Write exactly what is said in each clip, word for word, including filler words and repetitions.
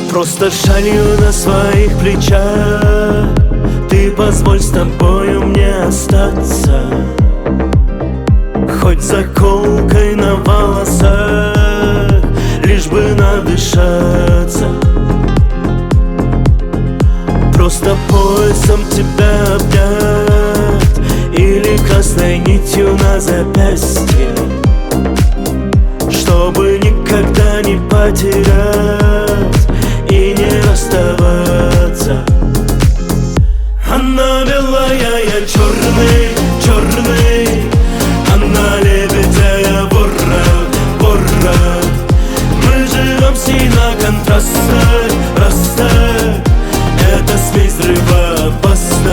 Просто шалью на своих плечах. Ты позволь с тобою мне остаться, хоть заколкой на волосах, лишь бы надышаться. Просто поясом тебя обнять или красной нитью на запястье, чтобы никогда не потерять и не расставаться. Она белая, я черный, черный. Она лебедя, ворон, ворон. Мы живем с ней на контрастах, растах. Это смесь взрыва опасна.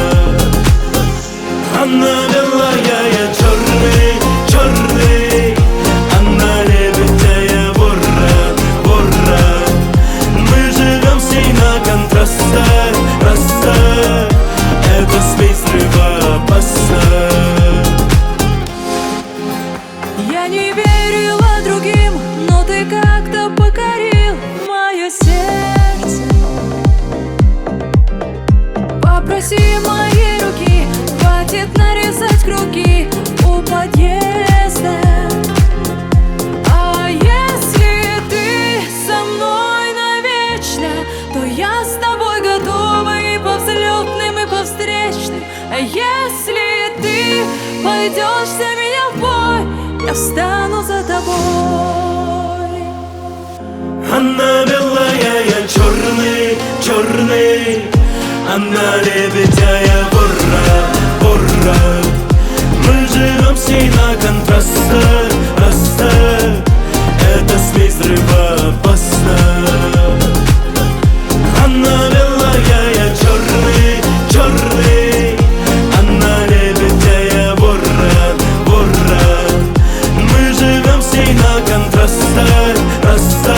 Она белая, я черный, черный. Она лебедя, я ворон, ворон. Мы живем с ней на контрастах, растах. Это смесь взрыва опасна. Я не верила другим, но ты как-то покорил мое сердце. Попроси моей руки, хватит нарезать круги у подъезда. А если ты со мной навечно, то я с тобой готова и по взлетным, и по встречным. А если ты пойдешь за меня в бой, я встану за тобой. Она белая, я черный, черный. Она лебедя, я ворон, ворон. Мы живем с ней на контрастах, растах. Это смесь взрыва опасна. Она белая, я черный, черный. Она лебедя, я ворон, ворон. Мы живем с ней на контрастах, растах.